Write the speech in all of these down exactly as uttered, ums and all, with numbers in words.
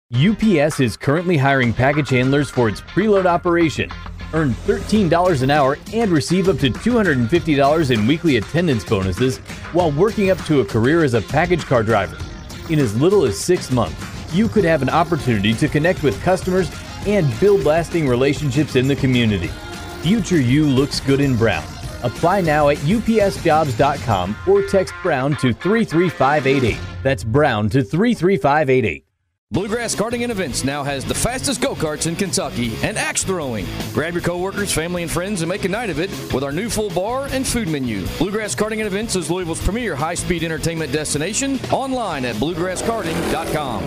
U P S is currently hiring package handlers for its preload operation. Earn thirteen dollars an hour and receive up to two hundred fifty dollars in weekly attendance bonuses while working up to a career as a package car driver. In as little as six months, you could have an opportunity to connect with customers and build lasting relationships in the community. Future you looks good in brown. Apply now at U P S jobs dot com or text Brown to three three five eight eight. That's Brown to three three five eight eight. Bluegrass Karting and Events now has the fastest go-karts in Kentucky and axe throwing. Grab your coworkers, family, and friends and make a night of it with our new full bar and food menu. Bluegrass Karting and Events is Louisville's premier high-speed entertainment destination. Online at bluegrass karting dot com.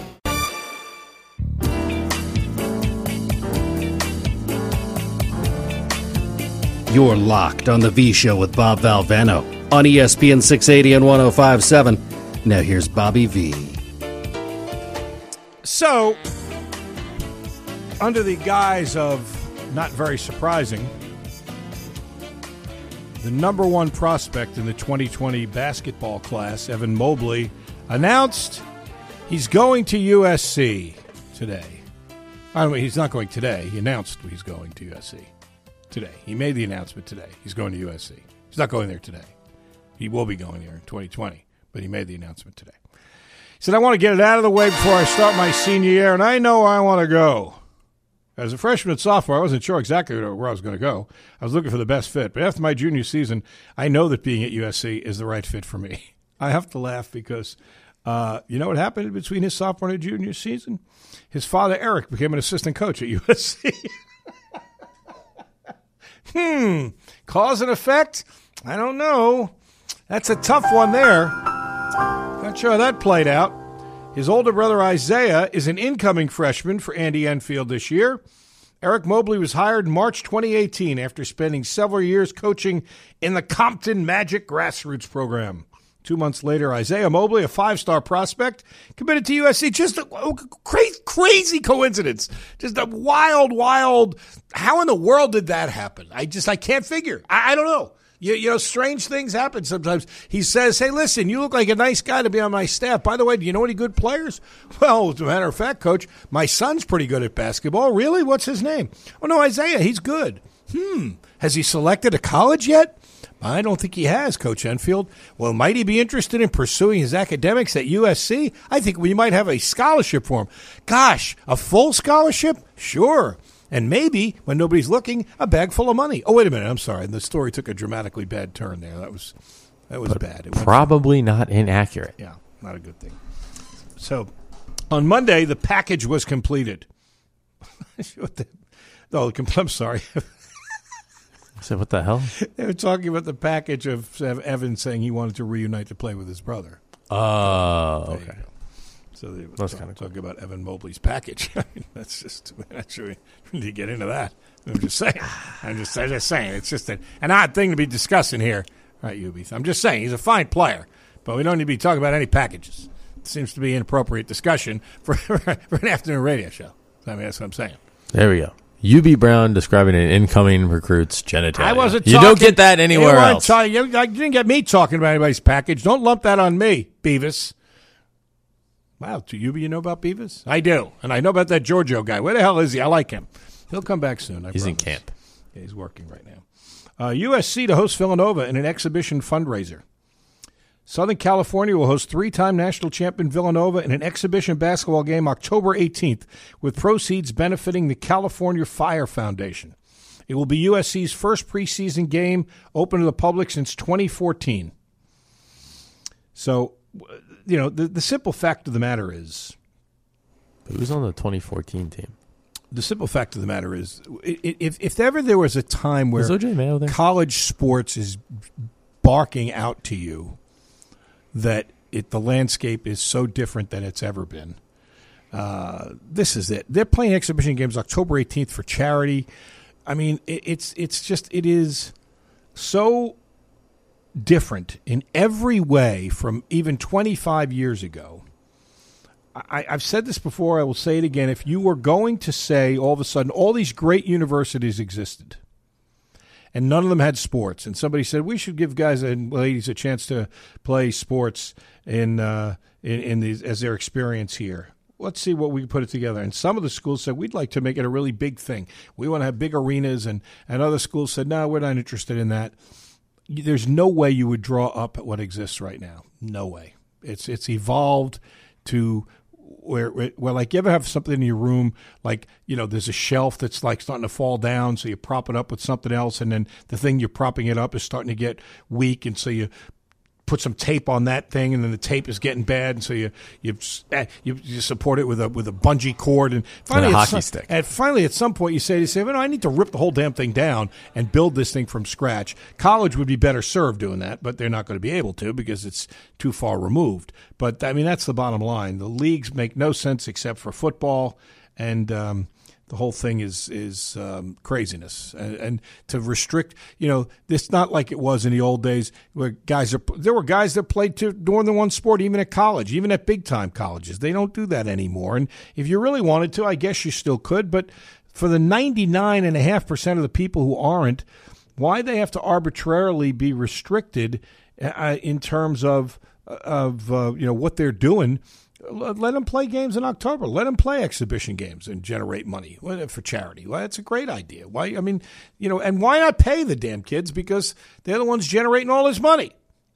You're locked on the V Show with Bob Valvano on E S P N six eighty and one oh five point seven. Now here's Bobby V. So, under the guise of not very surprising, the number one prospect in the twenty twenty basketball class, Evan Mobley, announced he's going to U S C today. By the way, he's not going today. He announced he's going to U S C today. He made the announcement today. He's going to U S C. He's not going there today. He will be going there in twenty twenty, but he made the announcement today. He said, I want to get it out of the way before I start my senior year, and I know where I want to go. As a freshman and sophomore, I wasn't sure exactly where I was going to go. I was looking for the best fit. But after my junior season, I know that being at U S C is the right fit for me. I have to laugh because uh, you know what happened between his sophomore and junior season? His father, Eric, became an assistant coach at U S C. hmm. Cause and effect? I don't know. That's a tough one there. Not sure how that played out. His older brother Isaiah is an incoming freshman for Andy Enfield this year. Eric Mobley was hired in March twenty eighteen after spending several years coaching in the Compton Magic Grassroots program. Two months later, Isaiah Mobley, a five-star prospect, committed to U S C. Just a crazy, crazy coincidence. Just a wild, wild. How in the world did that happen? I just, I can't figure. I, I don't know. You, you know, strange things happen sometimes. He says, hey, listen, you look like a nice guy to be on my staff. By the way, do you know any good players? Well, as a matter of fact, Coach, my son's pretty good at basketball. Really? What's his name? Oh, no, Isaiah. He's good. Hmm. Has he selected a college yet? I don't think he has, Coach Enfield. Well, might he be interested in pursuing his academics at U S C? I think we might have a scholarship for him. Gosh, a full scholarship? Sure. And maybe, when nobody's looking, a bag full of money. Oh, wait a minute. I'm sorry. The story took a dramatically bad turn there. That was that was but bad. It probably not inaccurate. Yeah, not a good thing. So, on Monday, the package was completed. what the, no, I'm sorry. So what the hell? They were talking about the package of Evan saying he wanted to reunite to play with his brother. Oh, uh, okay. So they were that's talk, kind of talking cool. about Evan Mobley's package. I mean, that's just, I'm not sure we need to get into that. I'm just saying. I'm just, I'm just saying. It's just an, an odd thing to be discussing here. Right, U B. I'm just saying he's a fine player, but we don't need to be talking about any packages. It seems to be inappropriate discussion for, for an afternoon radio show. I mean, that's what I'm saying. There we go. U B. Brown describing an incoming recruit's genitalia. I wasn't you talking, don't get that anywhere you else. Talking, you, you didn't get me talking about anybody's package. Don't lump that on me, Beavis. Wow, do you, you know about Beavis? I do. And I know about that Giorgio guy. Where the hell is he? I like him. He'll come back soon. I he's promise. in camp. Yeah, he's working right now. Uh, U S C to host Villanova in an exhibition fundraiser. Southern California will host three-time national champion Villanova in an exhibition basketball game October eighteenth, with proceeds benefiting the California Fire Foundation. It will be U S C's first preseason game open to the public since twenty fourteen. So, you know, the, the simple fact of the matter is... Who's on the twenty fourteen team? The simple fact of the matter is, if, if ever there was a time where O J Mayo there? College sports is barking out to you that it, the landscape is so different than it's ever been. Uh, this is it. They're playing exhibition games October eighteenth for charity. I mean, it, it's it's just it is so different in every way from even twenty-five years ago. I, I've said this before. I will say it again. If you were going to say all of a sudden all these great universities existed, and none of them had sports, and somebody said we should give guys and ladies a chance to play sports in uh, in, in these as their experience here. let's see what we can put it together. And some of the schools said, we'd like to make it a really big thing. We want to have big arenas. And, and other schools said, no, we're not interested in that. There's no way you would draw up what exists right now. No way. It's it's evolved to where, where, like, you ever have something in your room, like, you know, there's a shelf that's, like, starting to fall down, so you prop it up with something else, and then the thing you're propping it up is starting to get weak, and so you put some tape on that thing, and then the tape is getting bad, and so you you you, you support it with a with a bungee cord, and finally, and a at hockey some, stick. And finally, at some point, you say, you say, well, no, I need to rip the whole damn thing down and build this thing from scratch. College would be better served doing that, but they're not going to be able to because it's too far removed. But I mean, that's the bottom line. The leagues make no sense except for football, and um, the whole thing is is um, craziness, and, and to restrict, you know, it's not like it was in the old days where guys are. There were guys that played to more than one sport, even at college, even at big time colleges. They don't do that anymore. And if you really wanted to, I guess you still could. But for the ninety-nine and a half percent of the people who aren't, why they have to arbitrarily be restricted uh, in terms of of uh, you know what they're doing? Let them play games in October. Let them play exhibition games and generate money for charity. Well, that's a great idea. Why? I mean, you know, and why not pay the damn kids, because they're the ones generating all this money.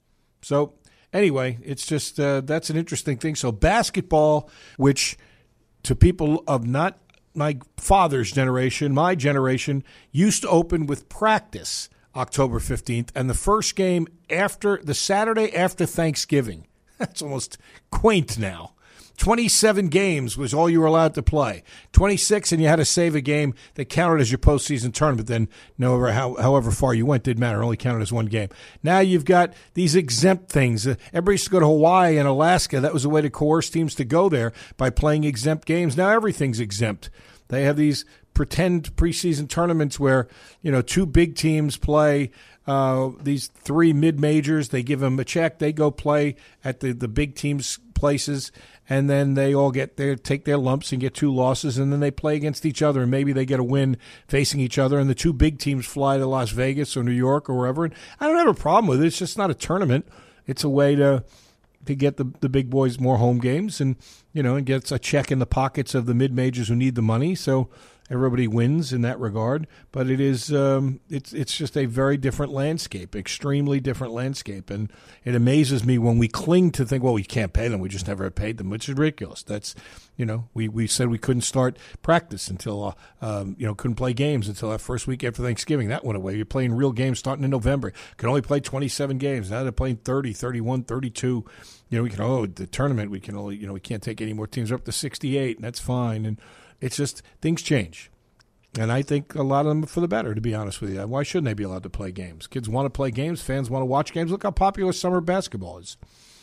So anyway, it's just uh, that's an interesting thing. So basketball, which to people of not my father's generation, my generation, used to open with practice October fifteenth, and the first game after the Saturday after Thanksgiving. That's almost quaint now. twenty-seven games was all you were allowed to play. twenty-six, and you had to save a game that counted as your postseason tournament. Then, no matter how, however far you went, didn't matter. It only counted as one game. Now you've got these exempt things. Uh, everybody used to go to Hawaii and Alaska. That was a way to coerce teams to go there by playing exempt games. Now everything's exempt. They have these pretend preseason tournaments where, you know, two big teams play uh, these three mid-majors. They give them a check. They go play at the, the big teams' places, and then they all get their take their lumps and get two losses, and then they play against each other, and maybe they get a win facing each other, and the two big teams fly to Las Vegas or New York or wherever. And I don't have a problem with it. It's just not a tournament. It's a way to to get the, the big boys more home games, and, you know, and gets a check in the pockets of the mid-majors who need the money. So everybody wins in that regard, but it is um, it's it's just a very different landscape, extremely different landscape, and it amazes me when we cling to think, well, we can't pay them, we just never have paid them, which is ridiculous. That's, you know, we, we said we couldn't start practice until, uh, um, you know, couldn't play games until that first week after Thanksgiving. That went away. You're playing real games starting in November. Could only play twenty-seven games. Now they're playing thirty, thirty-one, thirty-two. You know, we can, oh, the tournament, we can only, you know, we can't take any more teams. We're up to sixty-eight, and that's fine. And it's just, things change. And I think a lot of them are for the better, to be honest with you. Why shouldn't they be allowed to play games? Kids want to play games. Fans want to watch games. Look how popular summer basketball is.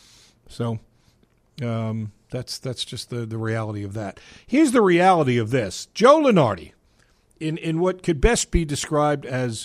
So um, that's that's just the, the reality of that. Here's the reality of this. Joe Lunardi, in, in what could best be described as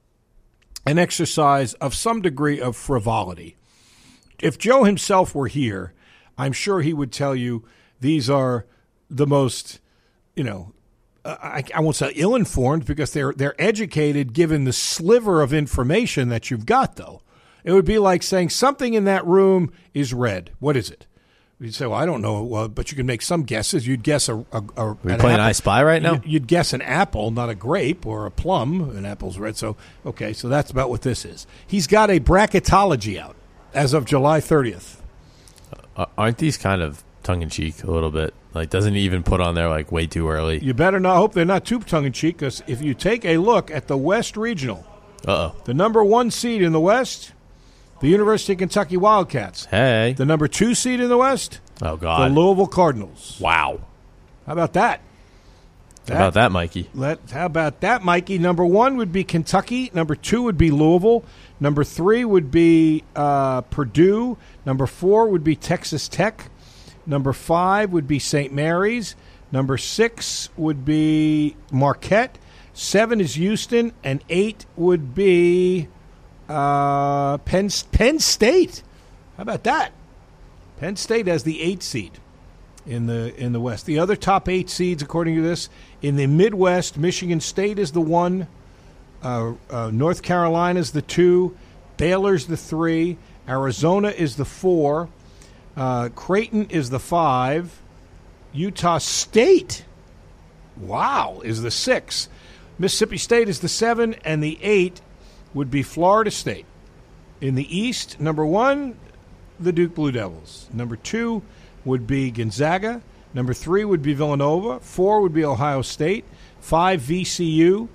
an exercise of some degree of frivolity. If Joe himself were here, I'm sure he would tell you these are the most, you know, I, I won't say ill-informed, because they're they're educated given the sliver of information that you've got, though. It would be like saying something in that room is red. What is it? You'd say, well, I don't know, well, but you can make some guesses. You'd guess a... a, a Are we playing I Spy right now? You'd, you'd guess an apple, not a grape, or a plum. An apple's red. So, okay, so that's about what this is. He's got a bracketology out as of July thirtieth. Uh, aren't these kind of tongue-in-cheek a little bit? Like, doesn't he even put on there, like, way too early? You better not hope they're not too tongue-in-cheek, because if you take a look at the West Regional, Uh-oh. the number one seed in the West, the University of Kentucky Wildcats. Hey. The number two seed in the West, Oh, God. the Louisville Cardinals. Wow. How about that? How about that, Mikey? Let, how about that, Mikey? Number one would be Kentucky. Number two would be Louisville. Number three would be uh, Purdue. Number four would be Texas Tech. Number five would be Saint Mary's. Number six would be Marquette. Seven is Houston. And eight would be uh, Penn, Penn State. How about that? Penn State has the eighth seed in the in the West. The other top eight seeds, according to this, in the Midwest, Michigan State is the one. Uh, uh, North Carolina's the two. Baylor's the three. Arizona is the four. Uh, Creighton is the five. Utah State, wow, is the six. Mississippi State is the seven, and the eight would be Florida State. In the East, number one, the Duke Blue Devils. Number two would be Gonzaga. Number three would be Villanova. Four would be Ohio State. Five, V C U.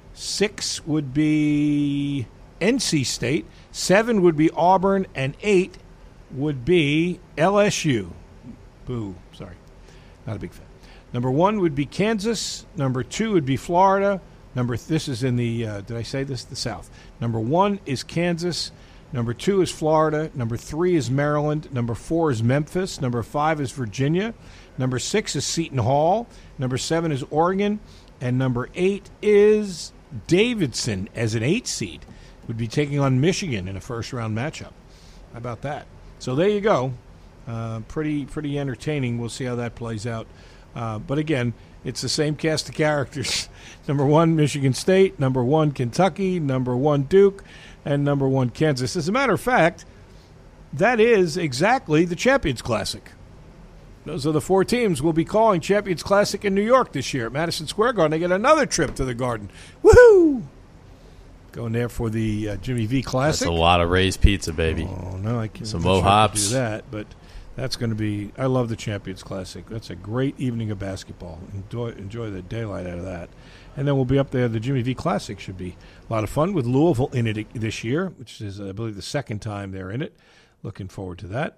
Six would be N C State. Seven would be Auburn. And eight would be L S U. Boo. Sorry. Not a big fan. Number one would be Kansas. Number two would be Florida. Number th- This is in the, uh, did I say this? The South. Number one is Kansas. Number two is Florida. Number three is Maryland. Number four is Memphis. Number five is Virginia. Number six is Seton Hall. Number seven is Oregon. And number eight is Davidson as an eight seed. Would be taking on Michigan in a first-round matchup. How about that? So there you go. Uh, pretty pretty entertaining. We'll see how that plays out. Uh, but again, it's the same cast of characters. Number one, Michigan State. Number one, Kentucky. Number one, Duke. And number one, Kansas. As a matter of fact, that is exactly the Champions Classic. Those are the four teams we'll be calling Champions Classic in New York this year at Madison Square Garden. They get another trip to the Garden. Woohoo! Going there for the uh, Jimmy V Classic. That's a lot of Ray's Pizza, baby. Oh, no, I can't Some Mo Hops. do that, but that's going to be – I love the Champions Classic. That's a great evening of basketball. Enjoy, enjoy the daylight out of that. And then we'll be up there. The Jimmy V Classic should be a lot of fun with Louisville in it this year, which is, I believe, the second time they're in it. Looking forward to that.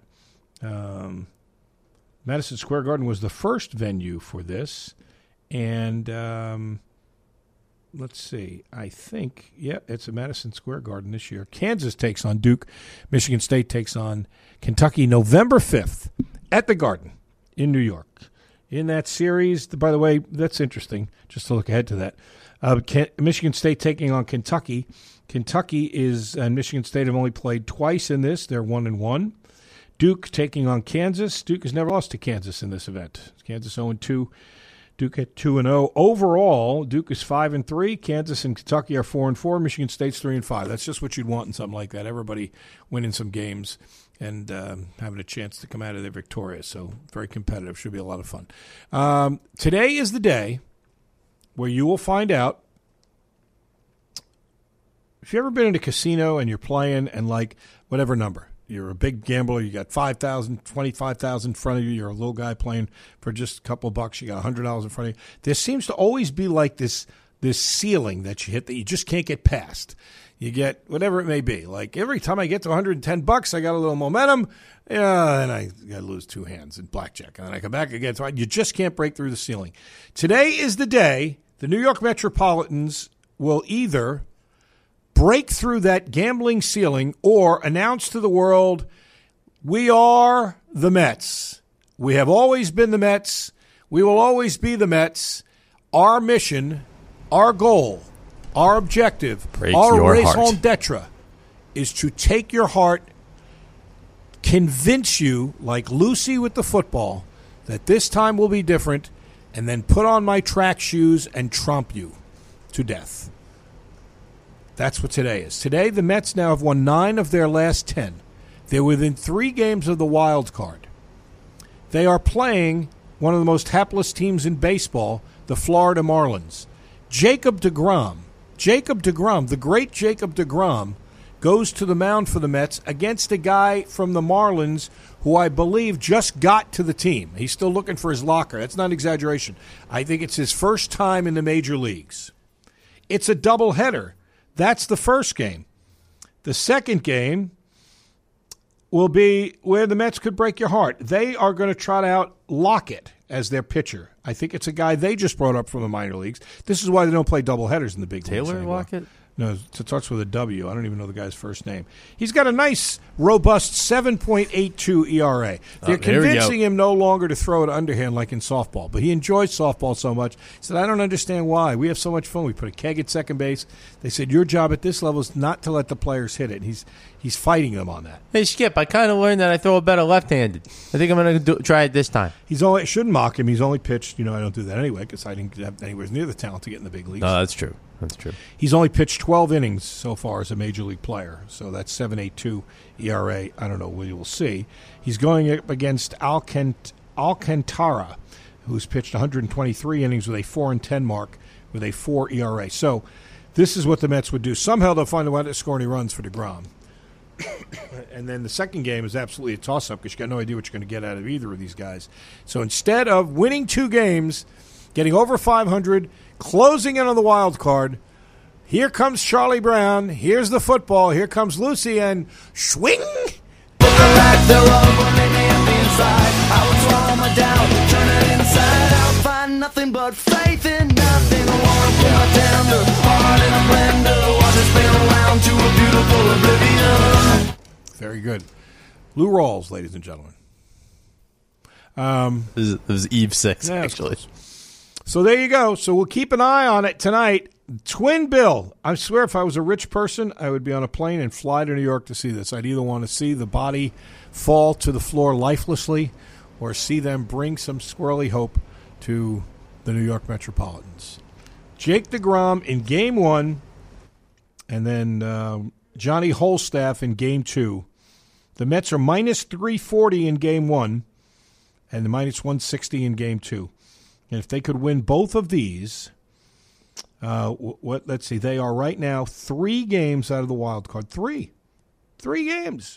Um, Madison Square Garden was the first venue for this. And um, let's see. I think, yeah, it's a Madison Square Garden this year. Kansas takes on Duke. Michigan State takes on Kentucky November fifth at the Garden in New York. In that series, by the way, that's interesting, just to look ahead to that. Uh, Michigan State taking on Kentucky. Kentucky is, and Michigan State have only played twice in this. They're one and one. Duke taking on Kansas. Duke has never lost to Kansas in this event. Kansas oh and two. Duke at two and oh. Overall, Duke is five and three. Kansas and Kentucky are four and four. Michigan State's three and five. That's just what you'd want in something like that. Everybody winning some games and um, having a chance to come out of there victorious. So very competitive. Should be a lot of fun. Um, today is the day where you will find out. If you've ever been in a casino and you're playing and like whatever number, you're a big gambler, you got five thousand dollars, twenty-five thousand dollars in front of you, you're a little guy playing for just a couple of bucks, you got one hundred dollars in front of you. There seems to always be like this this ceiling that you hit that you just can't get past. You get whatever it may be. Like every time I get to one hundred ten bucks, I got a little momentum, yeah, and I got to lose two hands in blackjack. And then I come back again. So you just can't break through the ceiling. Today is the day the New York Metropolitans will either break through that gambling ceiling or announce to the world, we are the Mets. We have always been the Mets. We will always be the Mets. Our mission, our goal, our objective, break our your raison heart. d'etre is to take your heart, convince you, like Lucy with the football, that this time will be different, and then put on my track shoes and trump you to death. That's what today is. Today, the Mets now have won nine of their last ten. They're within three games of the wild card. They are playing one of the most hapless teams in baseball, the Florida Marlins. Jacob deGrom, Jacob deGrom, the great Jacob deGrom, goes to the mound for the Mets against a guy from the Marlins who I believe just got to the team. He's still looking for his locker. That's not an exaggeration. I think it's his first time in the major leagues. It's a doubleheader. That's the first game. The second game will be where the Mets could break your heart. They are going to trot out Lockett as their pitcher. I think it's a guy they just brought up from the minor leagues. This is why they don't play doubleheaders in the big leagues Taylor anymore. Lockett? No, it starts with a W. I don't even know the guy's first name. He's got a nice, robust seven point eight two E R A. They're Oh, here we convincing go. him no longer to throw it underhand like in softball, but he enjoys softball so much. He said, I don't understand why. We have so much fun. We put a keg at second base. They said, your job at this level is not to let the players hit it. He's he's fighting them on that. Hey, Skip, I kind of learned that I throw it better left-handed. I think I'm going to try it this time. He's only I shouldn't mock him. He's only pitched, you know, I don't do that anyway because I didn't have anywhere near the talent to get in the big leagues. No, that's true. That's true. He's only pitched twelve innings so far as a major league player, so that's seven point eight two E R A. I don't know. We will see. He's going up against Alcant- Alcantara. who's pitched one hundred twenty-three innings with a four and ten mark with a four E R A. So this is what the Mets would do. Somehow they'll find a way to score any runs for DeGrom. And then the second game is absolutely a toss-up because you got no idea what you're going to get out of either of these guys. So instead of winning two games, getting over five hundred, closing in on the wild card, here comes Charlie Brown. Here's the football. Here comes Lucy, and swing. Nothing but faith in nothing. I wanna put my tender heart in a blender. Watch it spin around to a beautiful oblivion. Very good. Lou Rawls, ladies and gentlemen. Um, It was, it was Eve six, yeah, actually. So there you go. So we'll keep an eye on it tonight. Twin Bill. I swear if I was a rich person, I would be on a plane and fly to New York to see this. I'd either want to see the body fall to the floor lifelessly or see them bring some squirrely hope to the New York Metropolitans. Jake DeGrom in game one, and then uh, Johnny Holstaff in game two. The Mets are minus three forty in game one and the minus one sixty in game two. And if they could win both of these, uh, what? Let's see, they are right now three games out of the wild card. Three. Three games.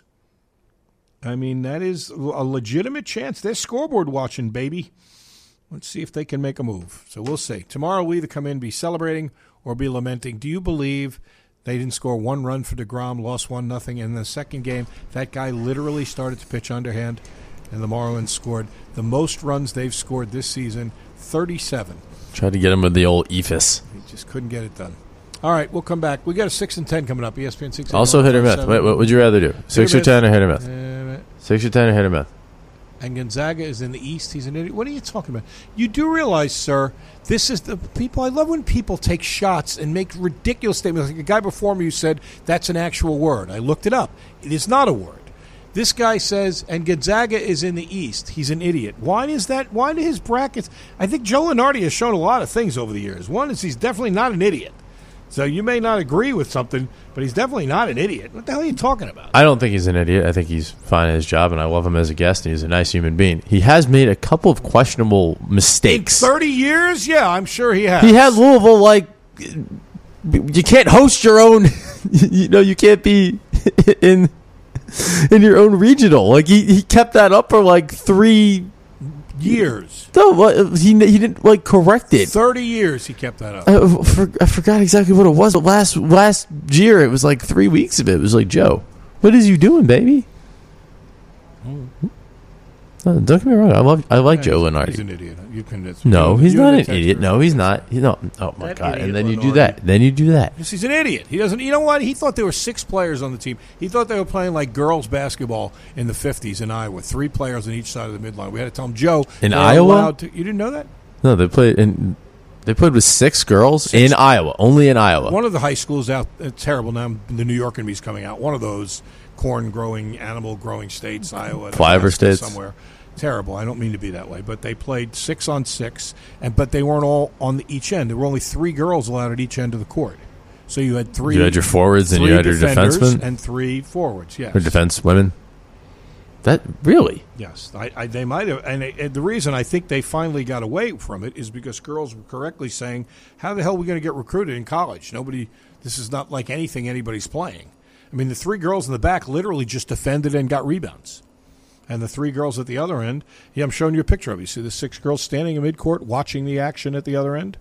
I mean, that is a legitimate chance. They're scoreboard watching, baby. Let's see if they can make a move. So we'll see. Tomorrow we'll either come in, be celebrating, or be lamenting. Do you believe they didn't score one run for DeGrom, lost one nothing? In the second game, that guy literally started to pitch underhand, and the Marlins scored the most runs they've scored this season, thirty-seven. Tried to get him with the old E F I S. He just couldn't get it done. All right, we'll come back. We got a six and ten coming up. E S P N six. Also hit or miss. Wait, what would you rather do? Six or ten or hit or miss? Uh, Six or ten or hit or miss? And Gonzaga is in the East. He's an idiot. What are you talking about? You do realize, sir, this is the people. I love when people take shots and make ridiculous statements. Like a guy before me who said that's an actual word. I looked it up. It is not a word. This guy says, and Gonzaga is in the East. He's an idiot. Why is that? Why do his brackets? I think Joe Lenardi has shown a lot of things over the years. One is he's definitely not an idiot. So you may not agree with something, but he's definitely not an idiot. What the hell are you talking about? I don't think he's an idiot. I think he's fine at his job, and I love him as a guest, and he's a nice human being. He has made a couple of questionable mistakes. In thirty years? Yeah, I'm sure he has. He had Louisville, like, you can't host your own, you know, you can't be in in your own regional. Like, he, he kept that up for, like, three years. No, he he didn't like correct it. Thirty years he kept that up. I, for, I forgot exactly what it was. But last last year it was like three weeks of it. It was like, Joe, what is you doing, baby? Oh. No, don't get me wrong. I love I like yeah, Joe he's, Lenardi. He's an idiot. You can, no, you, he's not an texture. idiot. No, he's not. He's not. Oh my that god! And then Lenardi. you do that. Then you do that. Yes, he's an idiot. He doesn't. You know what? He thought there were six players on the team. He thought they were playing like girls basketball in the fifties in Iowa. Three players on each side of the midline. We had to tell him, Joe, in Iowa. To, you didn't know that? No, they played in. They played with six girls six. in Iowa. Only in Iowa. One of the high schools out. It's terrible now. The New York and me's coming out. One of those corn growing, animal growing states, Iowa, flyover states somewhere. Terrible. I don't mean to be that way, but they played six on six, and but they weren't all on the, each end. There were only three girls allowed at each end of the court. So you had three. You had your forwards and you had your defensemen and three forwards. Yes, or defense women. That really? Yes, I, I, they might have. And, and the reason I think they finally got away from it is because girls were correctly saying, "How the hell are we going to get recruited in college? Nobody. This is not like anything anybody's playing." I mean, the three girls in the back literally just defended and got rebounds. And the three girls at the other end, yeah, I'm showing you a picture of it. You see the six girls standing in midcourt watching the action at the other end?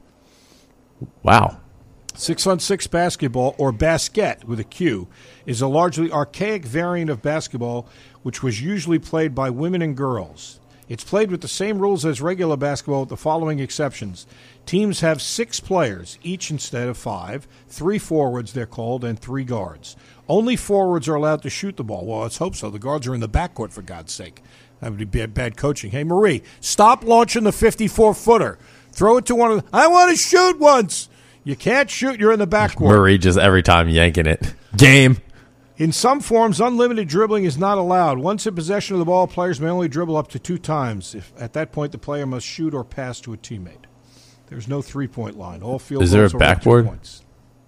Wow. Six-on-six basketball, or basket with a Q, is a largely archaic variant of basketball which was usually played by women and girls. It's played with the same rules as regular basketball with the following exceptions. Teams have six players, each instead of five, three forwards, they're called, and three guards. Only forwards are allowed to shoot the ball. Well, let's hope so. The guards are in the backcourt, for God's sake. That would be bad, bad coaching. Hey, Marie, stop launching the fifty-four-footer. Throw it to one of the – I want to shoot once. You can't shoot. You're in the backcourt. Marie just every time yanking it. Game. In some forms, unlimited dribbling is not allowed. Once in possession of the ball, players may only dribble up to two times. If at that point, the player must shoot or pass to a teammate. There's no three-point line. All field is there a goals are backboard? Points.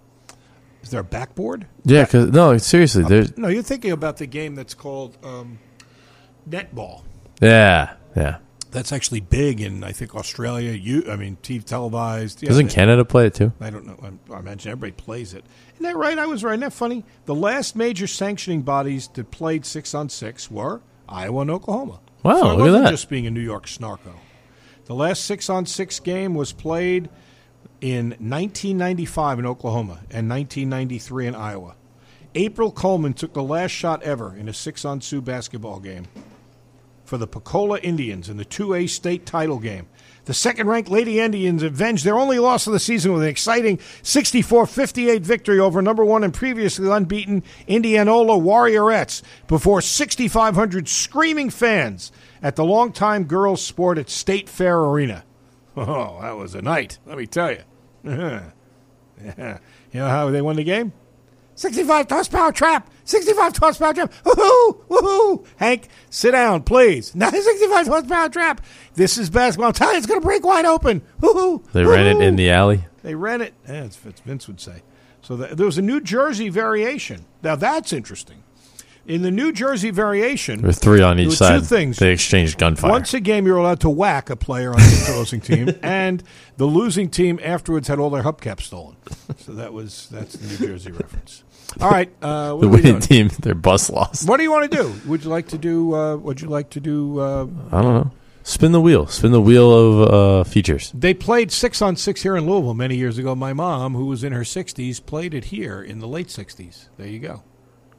Is there a backboard? Yeah, because no, seriously, uh, there's no. You're thinking about the game that's called um, netball. Yeah, yeah. That's actually big in, I think, Australia. You, I mean, T V televised. Yeah, Doesn't they- Canada play it too? I don't know. I, I imagine everybody plays it. Isn't that right? I was right. Isn't that funny? The last major sanctioning bodies that played six on six were Iowa and Oklahoma. Wow, so it look at wasn't that. just being a New York snarko. The last six on six game was played in nineteen ninety-five in Oklahoma and nineteen ninety-three in Iowa. April Coleman took the last shot ever in a six on two basketball game for the Pensacola Indians in the two A state title game. The second-ranked Lady Indians avenged their only loss of the season with an exciting sixty-four fifty-eight victory over number one and previously unbeaten Indianola Warriorettes before sixty-five hundred screaming fans at the longtime girls' sport at State Fair Arena. Oh, that was a night, let me tell you. Yeah. You know how they won the game? sixty-five horsepower trap. sixty-five horsepower trap. Woohoo! Woohoo! Hank, sit down, please. Now, sixty-five horsepower trap. This is basketball. I'm telling you, it's going to break wide open. Woohoo! They ran it in the alley. They ran it. Yeah, it's, it's Vince would say. So the, there was a New Jersey variation. Now, that's interesting. In the New Jersey variation, There were three on there each were side. two things. They exchanged gunfire. Once a game, you're allowed to whack a player on the opposing team, and the losing team afterwards had all their hubcaps stolen. So that was that's the New Jersey reference. All right, uh, what the are we winning doing? team, their bus lost. What do you want to do? Would you like to do? Uh, would you like to do? Uh, I don't know. Spin the wheel. Spin the wheel of uh, features. they played six on six here in Louisville many years ago. My mom, who was in her sixties, played it here in the late sixties. There you go.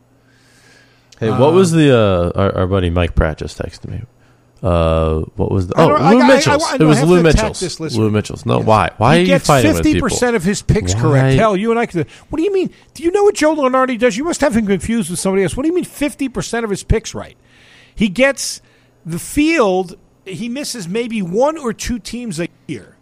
Hey, what was the uh, our, our buddy Mike Pratt just texted me? Uh, what was the I oh don't- I- Lou I- I- Mitchell's? I- I it was have Lou to attack Mitchell's. this listener. Lou Mitchell's. No, why? Why he are you gets fighting with fifty people? percent of his picks Why? correct. Hell, you and I could. What do you mean? Do you know what Joe Lunardi does? You must have him confused with somebody else. What do you mean fifty percent of his picks right? He gets the field. He misses maybe one or two teams a year.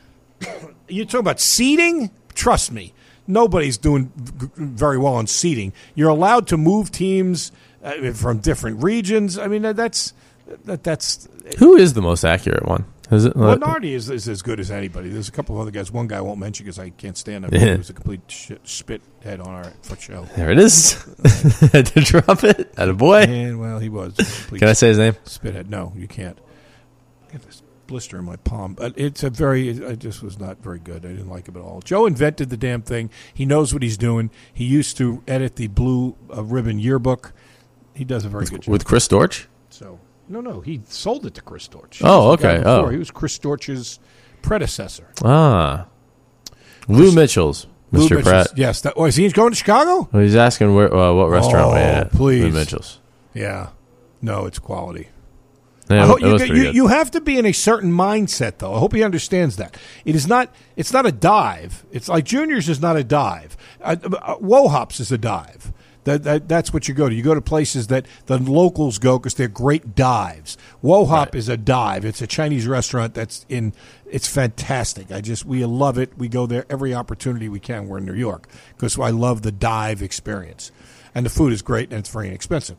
You're talking about seeding? Trust me, nobody's doing g- g- very well on seeding. You're allowed to move teams uh, from different regions. I mean, that, that's that, that's Who is the most accurate one? Is it? uh, Lunardi is, is as good as anybody. There's a couple of other guys. One guy I won't mention because I can't stand him. Yeah. He was a complete shit, spit head on our foot show. There it is. Had to drop it. At a boy. And, well, he was. a complete Can I say his name? Spithead. No, you can't. I got this blister in my palm. But it's a very, I just was not very good. I didn't like him at all. Joe invented the damn thing. He knows what he's doing. He used to edit the Blue uh, Ribbon yearbook. He does a very good job. With Chris Dortch? So, no, no, he sold it to Chris Dortch. He Oh, was the guy okay. before. Oh. He was Chris Dortch's predecessor. Ah. Lou Mitchell's. Lou Mister Mitchell's- Pratt. Yes. That, oh, is he going to Chicago? Well, he's asking where uh, what restaurant Oh, we're at. please. Lou Mitchell's. Yeah. No, it's quality. Yeah, I hope it you, was get- pretty you, good. you have to be in a certain mindset, though. I hope he understands that. It is not. It's not a dive. It's like Junior's is not a dive. Uh, uh, Wohops is a dive. That, that that's what you go to. You go to places that the locals go because they're great dives. Wohop Right. is a dive. It's a Chinese restaurant that's in. It's fantastic. I just we love it. We go there every opportunity we can. We're in New York because I love the dive experience, and the food is great and it's very inexpensive.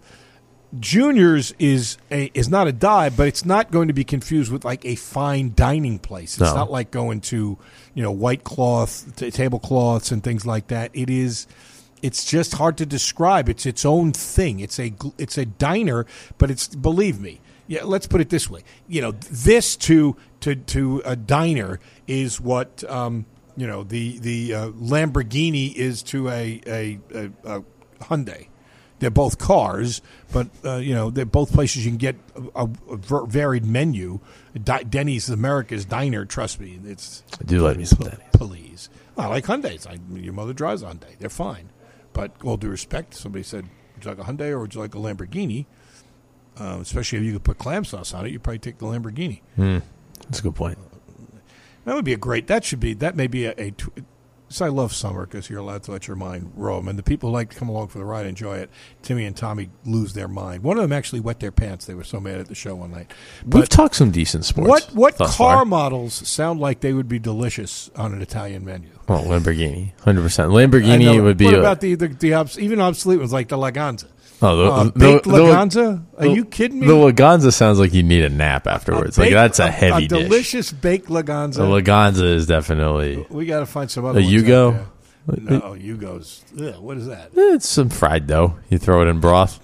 Junior's is a is not a dive, but it's not going to be confused with like a fine dining place. It's No. not like going to you know white cloth t- tablecloths and things like that. It is. It's just hard to describe. It's its own thing. It's a gl- it's a diner, but it's believe me. Yeah, let's put it this way. You know, this to to to a diner is what um, you know the the uh, Lamborghini is to a a, a, a Hyundai. They're both cars, but uh, you know they're both places you can get a, a, a ver- varied menu. Di- Denny's America's Diner. Trust me, it's I do like me some Denny's. Please, I like Hyundais. I, your mother drives a Hyundai. They're fine. But all due respect, somebody said, would you like a Hyundai or would you like a Lamborghini? Uh, especially if you could put clam sauce on it, you'd probably take the Lamborghini. That's a good point. That would be a great, that should be, that may be a, a tw- so I love summer because you're allowed to let your mind roam. And the people who like to come along for the ride enjoy it. Timmy and Tommy lose their mind. One of them actually wet their pants. They were so mad at the show one night. We've But talked some decent sports. what, what thus car far. models sound like they would be delicious on an Italian menu? Oh, Lamborghini. one hundred percent. I Lamborghini know. would be What a, about the, the, the obs- even obsolete ones like the Laganza? oh, the, Uh, the, baked the, Laganza? Are you kidding me? The Laganza sounds like you need a nap afterwards. like baked- that's a heavy a dish. delicious baked Laganza. The Laganza is definitely We got to find some other a ones Yugo. out there. No, Yugo's. Ugh, what is that? It's some fried dough. You throw it in broth.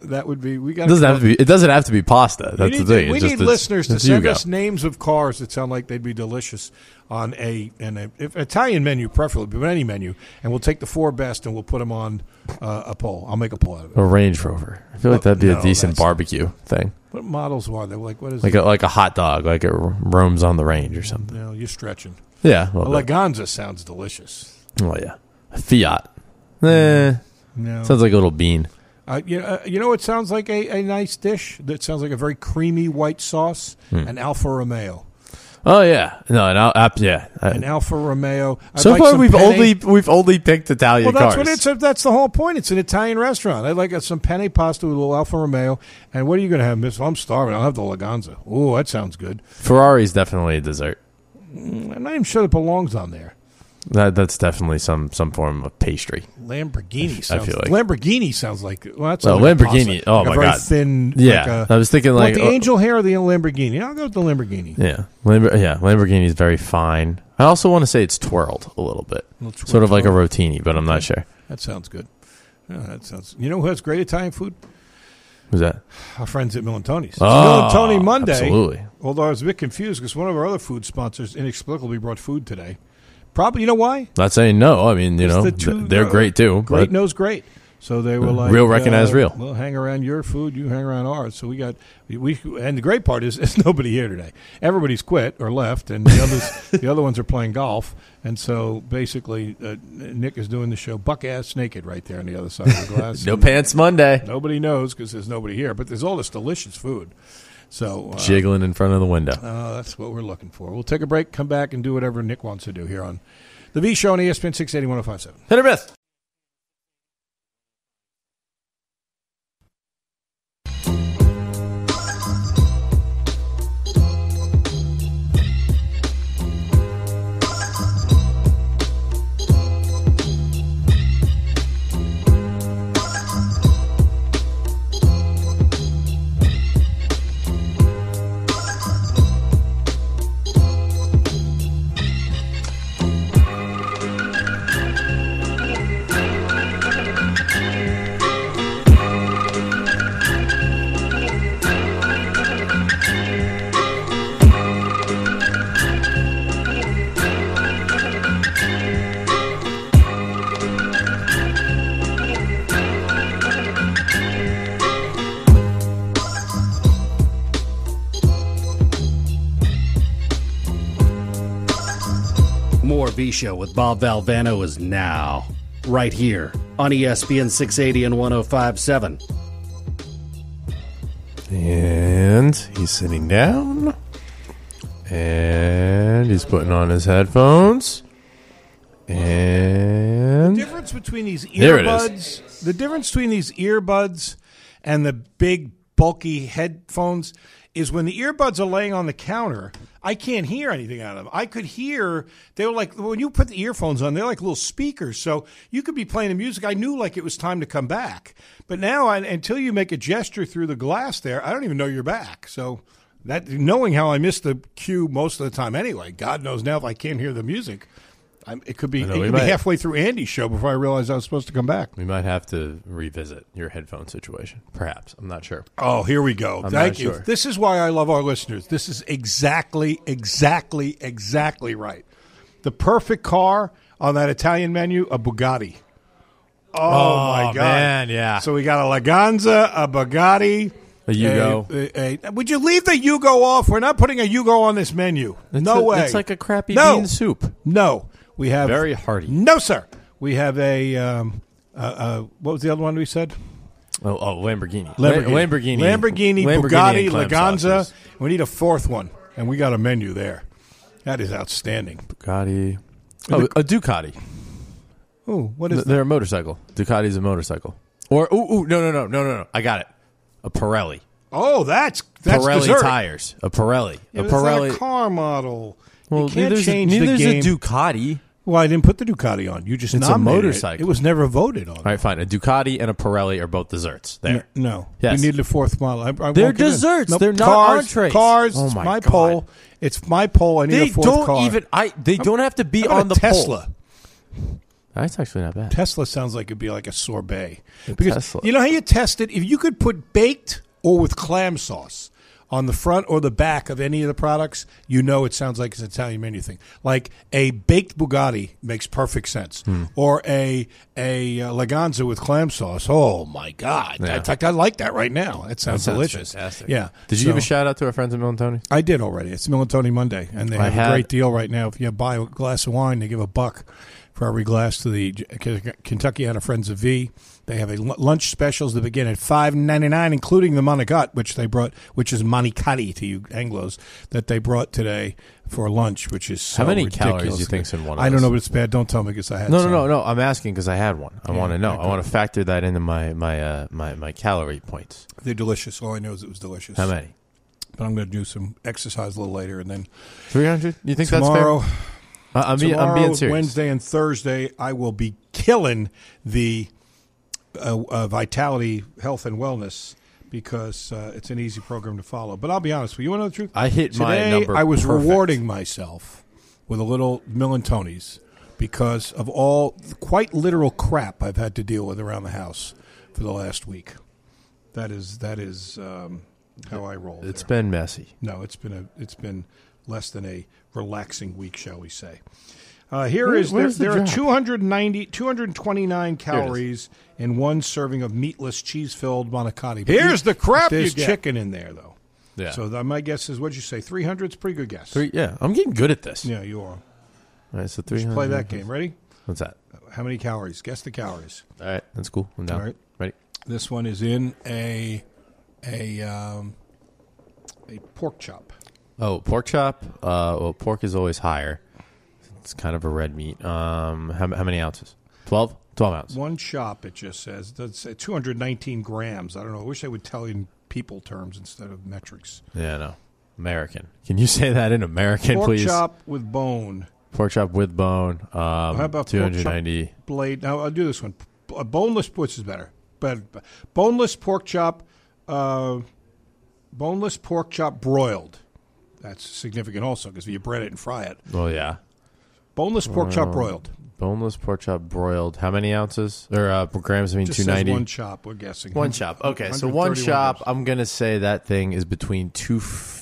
that would be. We got. It doesn't have to be. It doesn't have to be pasta. That's we need the thing. To, we it's need just, it's, listeners to it's send Yugo. us names of cars that sound like they'd be delicious on a an a, if, Italian menu, preferably, but any menu, and we'll take the four best and we'll put them on uh, a poll. I'll make a poll out of it. A Range Rover. I feel like that'd be No, a decent that's- barbecue thing. What models are they? Like what is Like it? a, like a hot dog, like it roams on the range or something. No, you're stretching. Yeah. A Well, Laganza sounds delicious. oh yeah. A Fiat. Eh, No. sounds like a little bean. Uh, you, know, uh, you know what sounds like a, a nice dish? That sounds like a very creamy white sauce? Hmm. An Alfa Romeo. Oh yeah. No, no uh, yeah. I- An Alfa Romeo. I'd so like far some we've penne- only we've only picked Italian Well, that's cars. what it's. That's the whole point. It's an Italian restaurant. I'd like uh, some penne pasta with a little Alfa Romeo. And what are you going to have, Miss? I'm starving. I'll have the Laganza. Ooh, that sounds good. Ferrari's definitely a dessert. I'm not even sure it belongs on there. That that's definitely some some form of pastry. Lamborghini I sounds. feel like- Lamborghini sounds like. Well, that's Well, like a Lamborghini- pasta, oh like a my very God. Thin. Yeah, like a, I was thinking want like the uh, angel hair or the Lamborghini. I'll go with the Lamborghini. Yeah, Lamb- yeah, Lamborghini is very fine. I also want to say it's twirled a little bit, Little sort of like a twirl. rotini, but I'm not sure. That sounds good. Yeah, that sounds. You know who has great Italian food? Who's that? Our friends at Millantoni's. It's Oh, Millantoni Monday. absolutely. Although I was a bit confused because one of our other food sponsors inexplicably brought food today. Probably, you know why? Not saying no. I mean, you It's know, the th- two- they're uh, great too. Great but knows great. So they were like, real recognize uh, real. We'll hang around your food, you hang around ours. So we got we, we and the great part is there's nobody here today. Everybody's quit or left, and the others the other ones are playing golf. And so basically, uh, Nick is doing the show buck ass naked right there on the other side of the glass. no And pants Monday, Nobody knows because there's nobody here, but there's all this delicious food. So uh, jiggling in front of the window. uh, that's what we're looking for. We'll take a break, come back, and do whatever Nick wants to do here on the V Show on E S P N six eighty, one oh five seven. Hit or miss. More V Show with Bob Valvano is now, right here on E S P N six eighty and one oh five seven. And he's sitting down. And he's putting on his headphones. And The difference between these There it earbuds, the difference between these earbuds and the big bulky headphones is when the earbuds are laying on the counter, I can't hear anything out of them. I could hear, they were like, when you put the earphones on, they're like little speakers. So you could be playing the music. I knew like it was time to come back. But now, I, until you make a gesture through the glass there, I don't even know you're back. So that knowing how I miss the cue most of the time anyway, God knows now if I can't hear the music. I'm, it could be, I know, it we could be might- halfway through Andy's show before I realized I was supposed to come back. we might have to revisit your headphone situation. Perhaps. I'm not sure. Oh, here we go. I'm Thank not you. sure. This is why I love our listeners. This is exactly, exactly, exactly right. The perfect car on that Italian menu, a Bugatti. Oh, my God. man, yeah. So we got a Laganza, a Bugatti. A Yugo. A, a- would you leave the Yugo off? We're not putting a Yugo on this menu. It's no a- way. It's like a crappy No. bean soup. No. We have Very hearty. No, sir. We have a um, uh, uh, what was the other one we said? Oh, oh Lamborghini. Lamborghini, La- Lamborghini. Lamborghini, Lamborghini Bugatti, and clam Laganza. sauces. We need a fourth one, and we got a menu there. That is outstanding. Bugatti. Oh, a Ducati. Ooh, what is Th- They're a motorcycle. Ducati's a motorcycle. Or ooh, ooh, no, no, no, no, no, no. I got it. A Pirelli. Oh, that's that's Pirelli dessert. tires. A Pirelli. Yeah, a but it's not Pirelli. a car model. well, you can't neither's, change neither's the game. a Ducati. well, I didn't put the Ducati on. You just It's a nominated motorcycle. It. It was never voted on. All right, fine. A Ducati and a Pirelli are both desserts. There. N- No. Yes. We need the fourth model. I, I won't They're give in. desserts. Nope. They're not cars, entrees. Cars. Oh, it's my my God. poll. It's my poll. I need They a fourth don't car. even. I. They don't have to be How about on the a Tesla. poll. That's actually not bad. Tesla sounds like it'd be like a sorbet. Because Tesla. you know how you test it? If you could put baked or with clam sauce on the front or the back of any of the products, you know it sounds like it's an Italian menu thing. Like a baked Bugatti makes perfect sense. Hmm. Or a a uh, Laganza with clam sauce. Oh, my God. Yeah. In fact, I like that right now. It sounds, That sounds delicious. fantastic. Yeah. Did you So- give a shout out to our friends at Milantoni? I did already. It's Milantoni Monday, and they I have had- a great deal right now. If you buy a glass of wine, they give a buck for every glass to the Kentuckiana Friends of V. They have a l- lunch specials that begin at five ninety nine, including the manicotti, which they brought, which is manicotti to you Anglos, that they brought today for lunch, which is so How many ridiculous. calories do you think's in one of I don't those? know, but it's bad. Don't tell me because I had No, no, some. no, no. I'm asking because I had one. I Yeah, want to know. okay. I want to factor that into my my uh, my my calorie points. They're delicious. All I know is it was delicious. How many? But I'm going to do some exercise a little later, and then Three hundred. You think tomorrow. that's fair? Uh, I'm, being, Tomorrow, I'm being serious. Wednesday, and Thursday, I will be killing the uh, uh, Vitality Health and Wellness because uh, it's an easy program to follow. But I'll be honest with you. You want to know the truth? I hit my Today, number I was perfect. rewarding myself with a little Milantoni's because of all quite literal crap I've had to deal with around the house for the last week. That is that is um, how I roll. It's there. been messy. No, it's been a it's been less than a relaxing week, shall we say. Uh, here Where- is there, where's the there are drop? two hundred ninety, two hundred twenty-nine calories in one serving of meatless cheese-filled manicotti. But Here's the crap There's you get. chicken in there, though. Yeah. So th- my guess is, what'd you say, three hundred? It's a pretty good guess. Three, yeah, I'm getting good at this. Yeah, you are. All right, so Let's three hundred. play that game. Ready? What's that? How many calories? Guess the calories. All right, that's cool. I'm down. All right. Ready? This one is in a a um, a pork chop. Oh, pork chop. Uh, well, pork is always higher. It's kind of a red meat. Um, how, how many ounces? Twelve. Twelve ounces. One chop, it just says. That's say two hundred nineteen grams. I don't know. I wish they would tell you in people terms instead of metrics. Yeah, no. American. Can you say that in American, Pork please? chop with bone. Pork chop with bone. Um, How about two pork hundred ninety? chop blade? Now, I'll do this one. B- uh, boneless, which is better? But boneless pork chop, uh, boneless pork chop broiled. That's significant also because you bread it and fry it. Oh yeah. Boneless pork chop Um, broiled. Boneless pork chop broiled. How many ounces or uh, grams? I mean, Just two says ninety. one chop, we're guessing. One chop. Okay, so one one hundred thirty-one chop. grams. I'm gonna say that thing is between two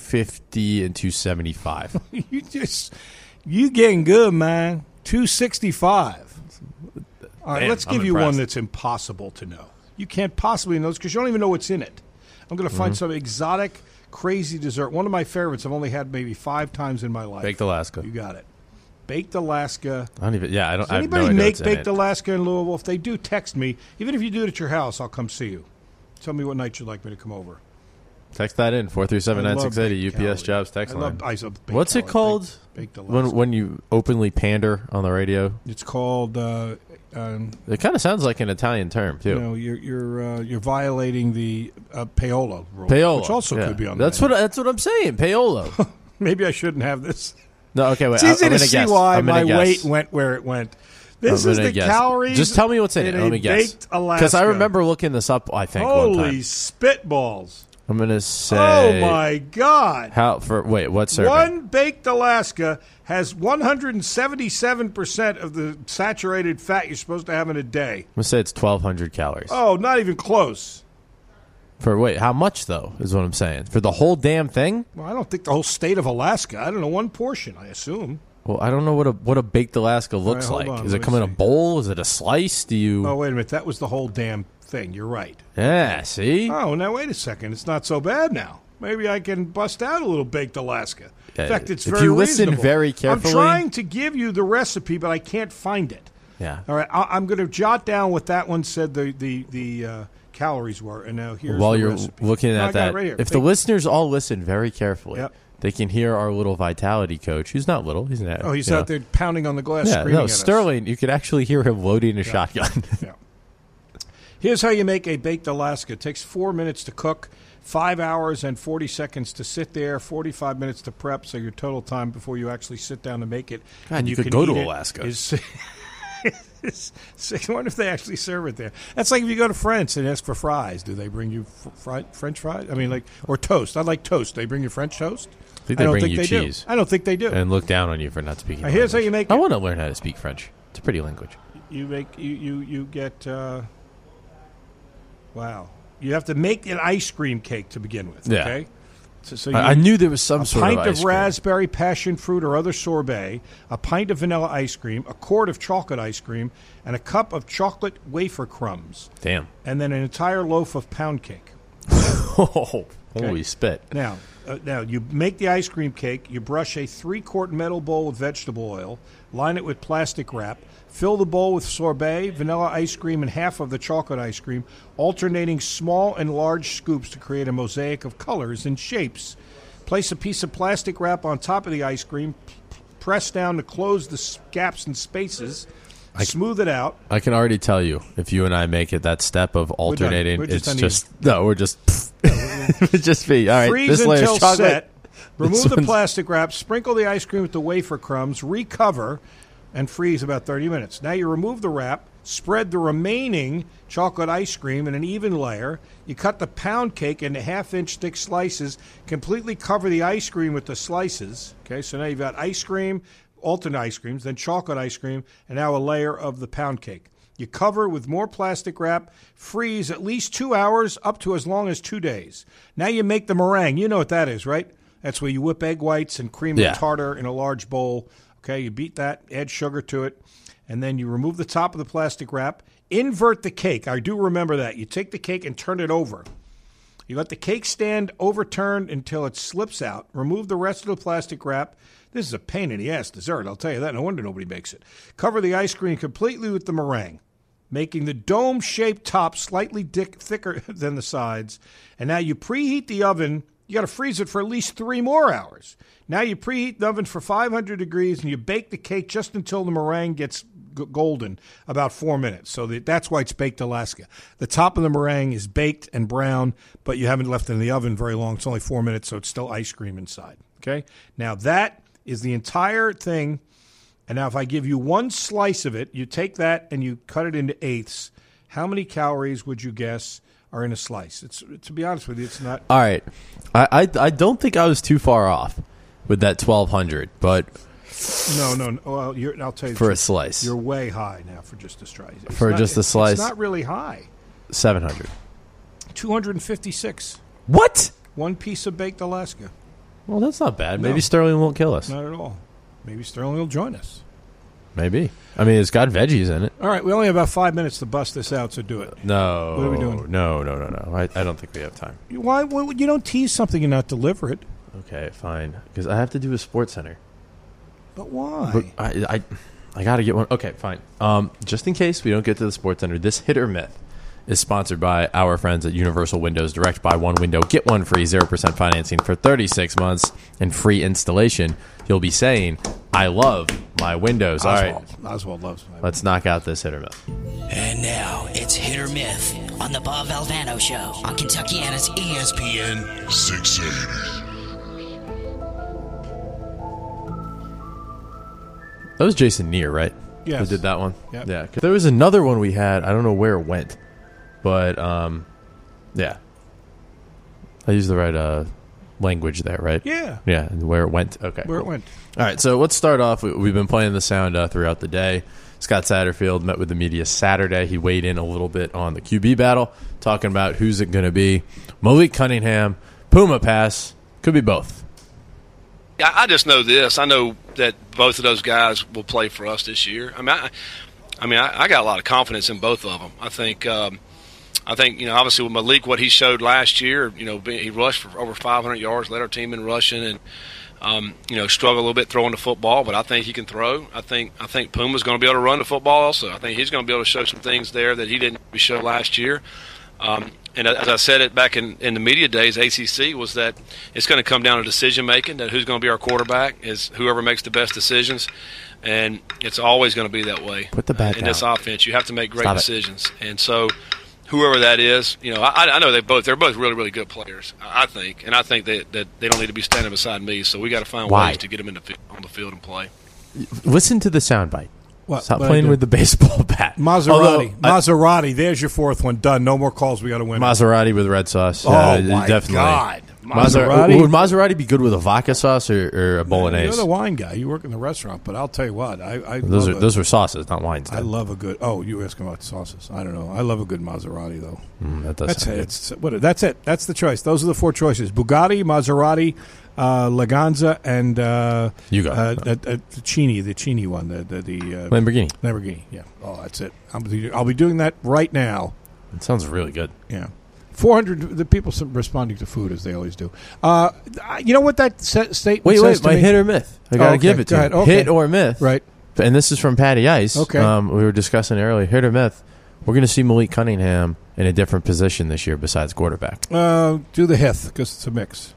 fifty and two seventy five. You just, you getting good, man. two sixty-five. All right, Damn, let's I'm give you one impressed. that's impossible to know. You can't possibly know this because you don't even know what's in it. I'm going to find Mhm. some exotic, crazy dessert. One of my favorites I've only had maybe five times in my life. Baked Alaska. You got it. Baked Alaska. I don't even. Yeah, I don't. Does I have no anybody idea make what's in baked it. Alaska in Louisville? If they do, text me. Even if you do it at your house, I'll come see you. Tell me what night you'd like me to come over. Text that in four three seven nine six eighty U baked P S calories. jobs text I line. love- I love baked What's it calories, called baked- baked when Alaska. when you openly pander on the radio? It's called. Uh, um, It kind of sounds like an Italian term too. You know, you're you're uh, you're violating the uh, payola rule, Payola, which also yeah. could be on. That's the what that's what I'm saying. Payola. Maybe I shouldn't have this. No, okay, wait. It's I- easy I'm to gonna see guess. why I'm gonna my guess. weight went where it went. This I'm is gonna the guess. calories. Just tell me what's in it. a Let me guess. baked Alaska. I remember looking this up. I think one Holy time. spitballs! I'm gonna say. Oh my God! How for? Wait, what serving? One baked Alaska has one hundred seventy-seven percent of the saturated fat you're supposed to have in a day. I'm gonna say it's twelve hundred calories. Oh, not even close. For wait, how much though? Is what I'm saying. For the whole damn thing? Well, I don't think the whole state of Alaska. I don't know, one portion, I assume. Well, I don't know what a what a baked Alaska looks hold like. on, Does let it me come in a see. bowl? Is it a slice? Do you? Oh, wait a minute. That was the whole damn thing. You're right. Yeah. See. Oh, now wait a second. It's not so bad now. Maybe I can bust out a little baked Alaska. In Yeah, fact, it's if very you listen reasonable. very carefully- I'm trying to give you the recipe, but I can't find it. Yeah. All right, I, I'm going to jot down what that one said the the the uh, calories were, and now here's While the you're recipe. looking No, I at got it that, right here. if the Baked- listeners all listen very carefully, Yep. they can hear our little vitality coach, who's not little. He's not. oh, he's you out know. there pounding on the glass, Yeah, screaming no, at us. Sterling. You could actually hear him loading a shotgun. Yeah. Here's how you make a baked Alaska. It takes four minutes to cook, five hours and forty seconds to sit there, forty-five minutes to prep, so your total time before you actually sit down to make it. God, and you could can go eat to it Alaska. Is, is, I wonder if they actually serve it there. That's like if you go to France and ask for fries. Do they bring you fr- fri- French fries? I mean, like, or toast. I like toast. They bring you French toast? I think they don't bring think you they cheese. do. I don't think they do. and look down on you for not speaking. Now, here's how language. you make I it. want to learn how to speak French. It's a pretty language. you make you you you get. Uh, wow, you have to make an ice cream cake to begin with. Yeah. Okay. So, so you, I, I knew there was some a sort pint of of, ice cream. raspberry, passion fruit, or other sorbet, a pint of vanilla ice cream, a quart of chocolate ice cream, and a cup of chocolate wafer crumbs. Damn. And then an entire loaf of pound cake. Oh, Okay. holy spit. Now, uh, now you make the ice cream cake. You brush a three-quart metal bowl with vegetable oil. Line it with plastic wrap. Fill the bowl with sorbet, vanilla ice cream, and half of the chocolate ice cream, alternating small and large scoops to create a mosaic of colors and shapes. Place a piece of plastic wrap on top of the ice cream. P- press down to close the s- gaps and spaces. I- Smooth it out. I can already tell you, if you and I make it that step of alternating, We're just it's done just, no, we're just, it's just be, all right, Freeze this layer's until chocolate. set. Remove This the one's- plastic wrap. Sprinkle the ice cream with the wafer crumbs. Recover and freeze about thirty minutes. Now you remove the wrap. Spread the remaining chocolate ice cream in an even layer. You cut the pound cake into half-inch thick slices. Completely cover the ice cream with the slices. Okay, so now you've got ice cream, alternate ice creams, then chocolate ice cream, and now a layer of the pound cake. You cover with more plastic wrap, freeze at least two hours, up to as long as two days. Now you make the meringue. You know what that is, right? That's where you whip egg whites and cream Yeah. of tartar in a large bowl. Okay, you beat that, add sugar to it, and then you remove the top of the plastic wrap. Invert the cake. I do remember that. You take the cake and turn it over. You let the cake stand overturned until it slips out. Remove the rest of the plastic wrap. This is a pain in the ass dessert, I'll tell you that. No wonder nobody makes it. Cover the ice cream completely with the meringue, making the dome-shaped top slightly dick, thicker than the sides. And now you preheat the oven. You got to freeze it for at least three more hours. Now you preheat the oven for five hundred degrees, and you bake the cake just until the meringue gets g- golden, about four minutes. So that, that's why it's baked Alaska. The top of the meringue is baked and brown, but you haven't left it in the oven very long. It's only four minutes, so it's still ice cream inside. Okay? Now that is the entire thing. And now if I give you one slice of it, you take that and you cut it into eighths. How many calories would you guess are in a slice? It's, to be honest with you, it's not. All right. I, I, I don't think I was too far off with that twelve hundred, but No, no. no. Well, you're, I'll tell you the for a truth. slice, You're way high now for just a slice. It's For not- just a it's- slice. It's not really high. seven hundred. two hundred fifty-six. What? One piece of baked Alaska. Well, that's not bad. No. Maybe Sterling won't kill us. Not at all. Maybe Sterling will join us. Maybe. I mean, it's got veggies in it. All right, we only have about five minutes to bust this out, so do it. No. What are we doing? No, no, no, no. I, I don't think we have time. Why, why would you don't tease something and not deliver it? Okay, fine. Because I have to do a sports center. But why? But I, I, I got to get one. Okay, fine. Um, just in case we don't get to the sports center, this hit or myth is sponsored by our friends at Universal Windows. Direct buy one window, get one free, zero percent financing for thirty-six months and free installation. You'll be saying, I love my windows. All right, Oswald. Oswald loves my let's knock out this hit or myth. And now it's Hit or Myth on the Bob Valvano Show on Kentuckiana's E S P N six eighty. That was Jason Neer, right? Yes. Who did that one? Yep. Yeah. 'Cause there was another one we had. I don't know where it went. But, um, yeah. I used the right uh, language there, right? Yeah. Yeah, and where it went. Okay. Where cool. it went. All right, so let's start off. We, we've been playing the sound uh, throughout the day. Scott Satterfield met with the media Saturday. He weighed in a little bit on the Q B battle, talking about who's it going to be. Malik Cunningham, Puma Pass, could be both. I just know this. I know that both of those guys will play for us this year. I mean, I, I mean, I, I got a lot of confidence in both of them. I think, um, I think, you know, obviously with Malik, what he showed last year, you know, he rushed for over five hundred yards, led our team in rushing, and um, you know, struggled a little bit throwing the football. But I think he can throw. I think, I think Puma's going to be able to run the football also. I think he's going to be able to show some things there that he didn't show last year. Um, and as I said it back in, in the media days, A C C, was that it's going to come down to decision making. That who's going to be our quarterback is whoever makes the best decisions, and it's always going to be that way. Put the bat in down. this offense. You have to make great Stop it. decisions, and so whoever that is, you know, I, I know they both they're both really really good players. I think, and I think that that they don't need to be standing beside me. So we got to find Why? ways to get them in the fi- on the field and play. Listen to the soundbite. What? Stop What'd I playing do? with the baseball bat. Maserati. Although, I- Maserati. There's your fourth one. Done. No more calls. We got to win. Maserati with red sauce. Oh, Uh, my definitely. God. Maserati. Would Maserati be good with a vodka sauce or, or a bolognese? You're the wine guy. You work in the restaurant, but I'll tell you what. I, I those love are a, those are sauces, not wines. I then. love a good. Oh, you asking about sauces? I don't know. I love a good Maserati though. Mm, that does That's sound it. good. It's, what, that's it. That's the choice. Those are the four choices: Bugatti, Maserati, uh, Leganza, and uh, You got uh, it. uh, uh, the Chini, the Chini one, the the, the uh, Lamborghini. Lamborghini. Yeah. Oh, that's it. I'll be, I'll be doing that right now. It sounds really good. Yeah. four hundred, the people responding to food as they always do. Uh, you know what that sa- statement Wait, says wait, to my me? hit or myth. I got to Oh, okay, give it go to ahead, you. okay. Hit or myth. Right. And this is from Patty Ice. Okay. Um, we were discussing earlier. Hit or myth. We're going to see Malik Cunningham in a different position this year besides quarterback. Uh, do the Hith, because it's a mix.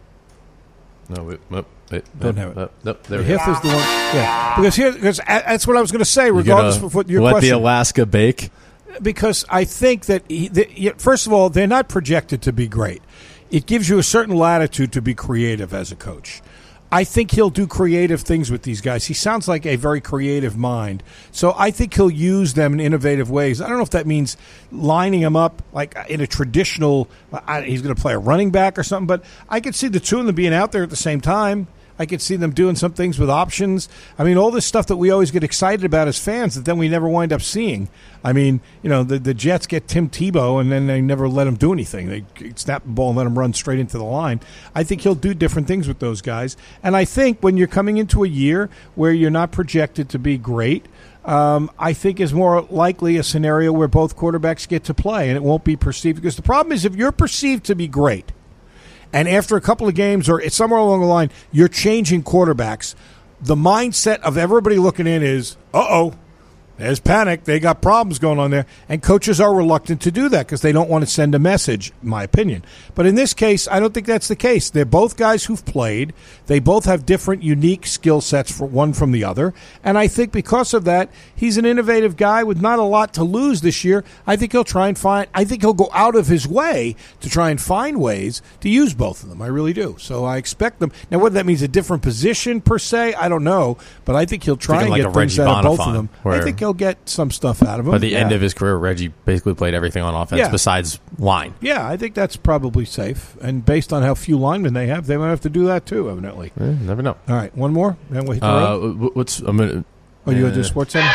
No, wait, wait, wait Don't no, have it. No, no, there The we go. Hith is the one. Yeah. Because here, because that's what I was going to say, You regardless gonna of what your let question. the Alaska bake. Because I think that, he, the, first of all, they're not projected to be great. It gives you a certain latitude to be creative as a coach. I think he'll do creative things with these guys. He sounds like a very creative mind. So I think he'll use them in innovative ways. I don't know if that means lining them up like in a traditional, I, he's going to play a running back or something, but I could see the two of them being out there at the same time. I could see them doing some things with options. I mean, all this stuff that we always get excited about as fans that then we never wind up seeing. I mean, you know, the, the Jets get Tim Tebow, and then they never let him do anything. They snap the ball and let him run straight into the line. I think he'll do different things with those guys. And I think when you're coming into a year where you're not projected to be great, um, I think is more likely a scenario where both quarterbacks get to play, and it won't be perceived. Because the problem is if you're perceived to be great, and after a couple of games or it's somewhere along the line, you're changing quarterbacks, the mindset of everybody looking in is, uh-oh, there's panic. They got problems going on there. And coaches are reluctant to do that because they don't want to send a message, in my opinion. But in this case, I don't think that's the case. They're both guys who've played. They both have different, unique skill sets, for one from the other. And I think because of that, he's an innovative guy with not a lot to lose this year. I think he'll try and find – I think he'll go out of his way to try and find ways to use both of them. I really do. So I expect them – now, whether that means a different position per se, I don't know. But I think he'll try Thinking and like get a things Reggie out of both of Bonifant, them. I where- think he'll get some stuff out of him. By the yeah. end of his career, Reggie basically played everything on offense Yeah. besides line. Yeah, I think that's probably safe. And based on how few linemen they have, they might have to do that too, evidently. Eh, never know. All right, one more, then we'll hit the Uh, road. wh- what's I'm gonna? Oh, you uh, want to do Sports Center?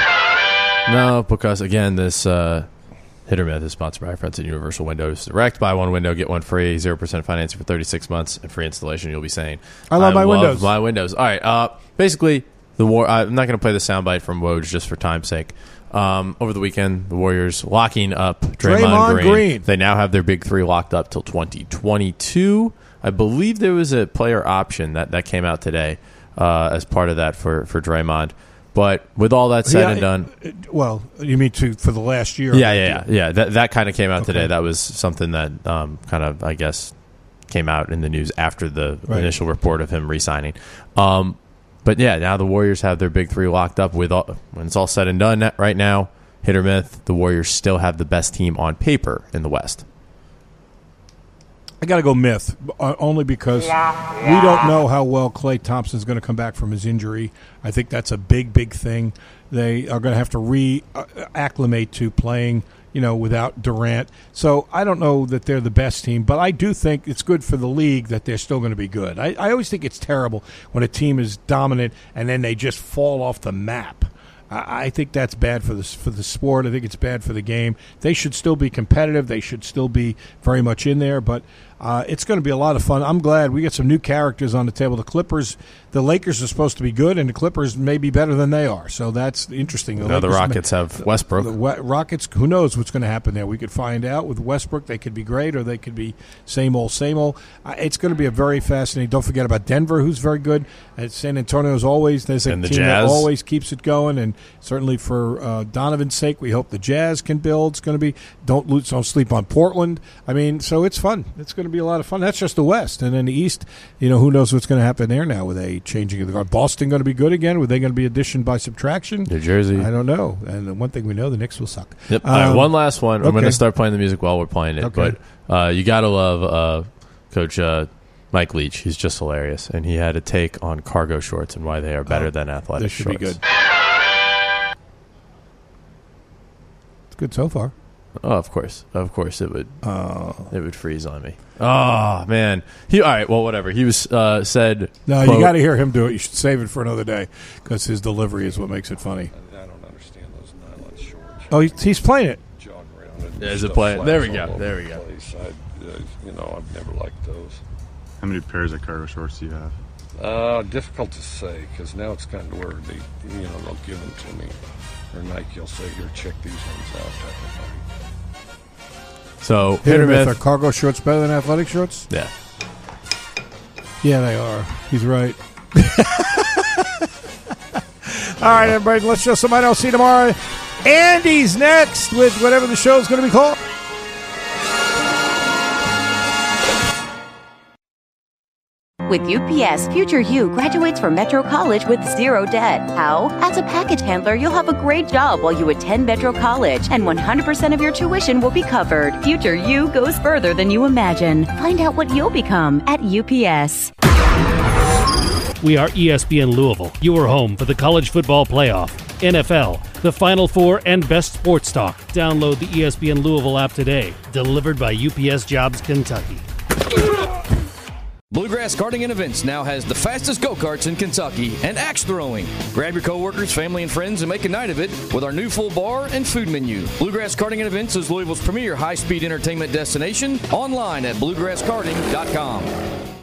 No, because again, this uh, hit or myth is sponsored by our friends at Universal Windows Direct. Buy one window, get one free, zero percent financing for thirty-six months, and free installation. You'll be saying, I love my windows." My windows. All right. Uh, basically, the war. I'm not going to play the soundbite from Woj just for time's sake. Um, over the weekend, the Warriors locking up Draymond, Draymond Green. Green. They now have their big three locked up till twenty twenty-two. I believe there was a player option that, that came out today uh, as part of that for, for Draymond. But with all that said Yeah, and done, it- it- well, you mean to for the last year? yeah, yeah, yeah, yeah. That that kind of came out Okay. today. That was something that um, kind of, I guess, came out in the news after the Right. initial report of him re-signing. Um, but yeah, now the Warriors have their big three locked up. With all, when it's all said and done, right now, hit or myth, the Warriors still have the best team on paper in the West. I got to go myth, uh, only because we don't know how well Klay Thompson's going to come back from his injury. I think that's a big, big thing. They are going to have to re-acclimate to playing, you know, without Durant. So I don't know that they're the best team, but I do think it's good for the league that they're still going to be good. I, I always think it's terrible when a team is dominant and then they just fall off the map. I I think that's bad for the for the sport. I think it's bad for the game. They should still be competitive. They should still be very much in there. But uh, it's going to be a lot of fun. I'm glad we got some new characters on the table. The Clippers, the Lakers are supposed to be good, and the Clippers may be better than they are. So that's interesting. Now the Lakers Rockets may- have Westbrook. The We- Rockets, who knows what's going to happen there? We could find out. With Westbrook, they could be great, or they could be same old, same old. Uh, it's going to be a very fascinating. Don't forget about Denver, who's very good. And San Antonio is always there's a And the team that Jazz. always keeps it going, and certainly for uh, Donovan's sake, we hope the Jazz can build. It's going to be don't lose, don't sleep on Portland. I mean, so it's fun. It's going to be a lot of fun. That's just the West, and then the East. You know, who knows what's going to happen there now with a changing of the guard. Boston going to be good again? Were they going to be addition by subtraction? New Jersey. I don't know. And the one thing we know, the Knicks will suck. Yep. All right, Um, one last one. I'm okay. going to start playing the music while we're playing it. Okay. But uh, you got to love uh, Coach uh, Mike Leach. He's just hilarious. And he had a take on cargo shorts and why they are better Oh, than athletic This should shorts. be good. It's good so far. Oh, of course, of course it would. Oh. It would freeze on me. Oh man. He all right. Well, whatever. He was uh, said. No, quote, you got to hear him do it. You should save it for another day because his delivery is what makes it funny. I don't understand those nylon shorts. Oh, he's, he's playing it. Jog around and There's a stuff play. flies There we all go. over There the we go. place. I, uh, you know, I've never liked those. How many pairs of cargo shorts do you have? Uh, difficult to say because now it's kind of where they, you know, they'll give them to me, or Nike will say, "Here, check these ones out." Type of thing. So Hit or myth. Are cargo shorts better than athletic shorts? Yeah. Yeah, they are. He's right. All right, everybody. Let's show somebody else. See you tomorrow. Andy's next with whatever the show's going to be called. With U P S, Future You graduates from Metro College with zero debt. How? As a package handler, you'll have a great job while you attend Metro College, and one hundred percent of your tuition will be covered. Future You goes further than you imagine. Find out what you'll become at U P S. We are E S P N Louisville, your home for the college football playoff, N F L, the Final Four, and best sports talk. Download the E S P N Louisville app today. Delivered by U P S Jobs Kentucky. Bluegrass Karting and Events now has the fastest go-karts in Kentucky and axe throwing. Grab your coworkers, family, and friends and make a night of it with our new full bar and food menu. Bluegrass Karting and Events is Louisville's premier high-speed entertainment destination. Online at bluegrass karting dot com.